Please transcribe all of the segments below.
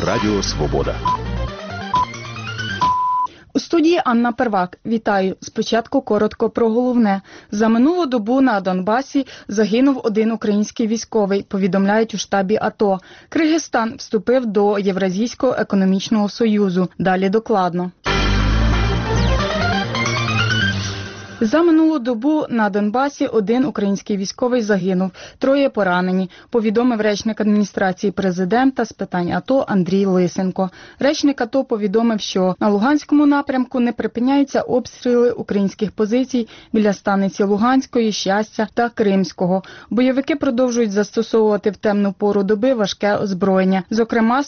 Радіо Свобода. У студії Анна Первак. Вітаю. Спочатку коротко про головне. За минулу добу на Донбасі загинув один український військовий, повідомляють у штабі АТО. Киргизстан вступив до Євразійського економічного союзу. Далі докладно. За минулу добу на Донбасі один український військовий загинув, 3 поранені, повідомив речник адміністрації президента з питань АТО Андрій Лисенко. Речник АТО повідомив, що на Луганському напрямку не припиняються обстріли українських позицій біля станиці Луганської, Щастя та Кримського. Бойовики продовжують застосовувати в темну пору доби важке озброєння, зокрема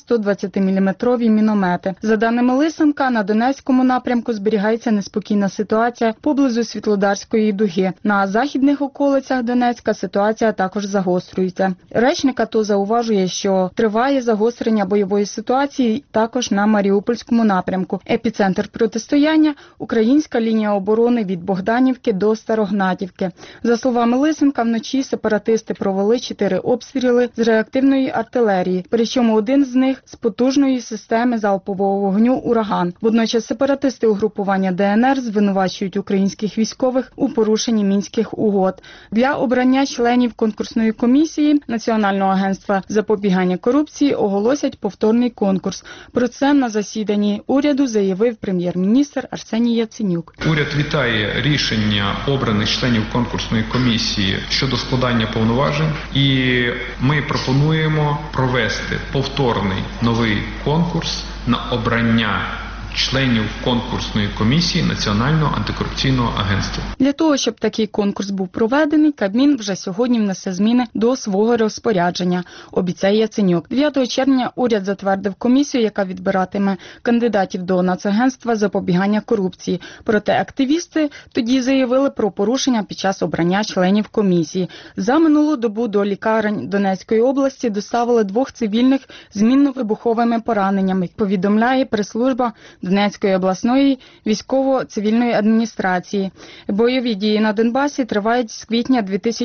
120-мм міномети. За даними Лисенка, на Донецькому напрямку зберігається неспокійна ситуація поблизу Світлодарської дуги. На західних околицях Донецька ситуація також загострюється. Речник АТО зауважує, що триває загострення бойової ситуації також на Маріупольському напрямку. Епіцентр протистояння – українська лінія оборони від Богданівки до Старогнатівки. За словами Лисенка, вночі сепаратисти провели 4 обстріли з реактивної артилерії, причому один з них з потужної системи залпового вогню «Ураган». Водночас сепаратисти угрупування ДНР звинувачують українських військових у порушенні Мінських угод. Для обрання членів конкурсної комісії Національного агентства запобігання корупції оголосять повторний конкурс. Про це на засіданні уряду заявив прем'єр-міністр Арсеній Яценюк. Уряд вітає рішення обраних членів конкурсної комісії щодо складання повноважень, і ми пропонуємо провести повторний новий конкурс на обрання членів конкурсної комісії Національного антикорупційного агентства. Для того, щоб такий конкурс був проведений, Кабмін вже сьогодні внесе зміни до свого розпорядження, обіцяє Яценюк. 9 червня уряд затвердив комісію, яка відбиратиме кандидатів до Нацагентства запобігання корупції. Проте активісти тоді заявили про порушення під час обрання членів комісії. За минулу добу до лікарень Донецької області доставили 2 цивільних з мінно-вибуховими пораненнями, повідомляє прес-служба Донецької обласної військово-цивільної адміністрації. Бойові дії на Донбасі тривають з квітня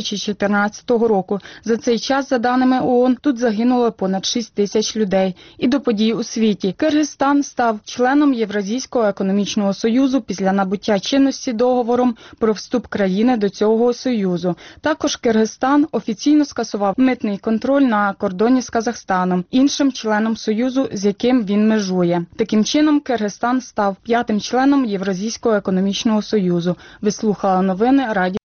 2014 року. За цей час, за даними ООН, тут загинуло понад 6 тисяч людей. І до подій у світі. Киргизстан став членом Євразійського економічного союзу після набуття чинності договором про вступ країни до цього союзу. Також Киргизстан офіційно скасував митний контроль на кордоні з Казахстаном, іншим членом союзу, з яким він межує. Таким чином, Киргизстан став 5-м членом Євразійського економічного союзу. Ви слухали новини Радіо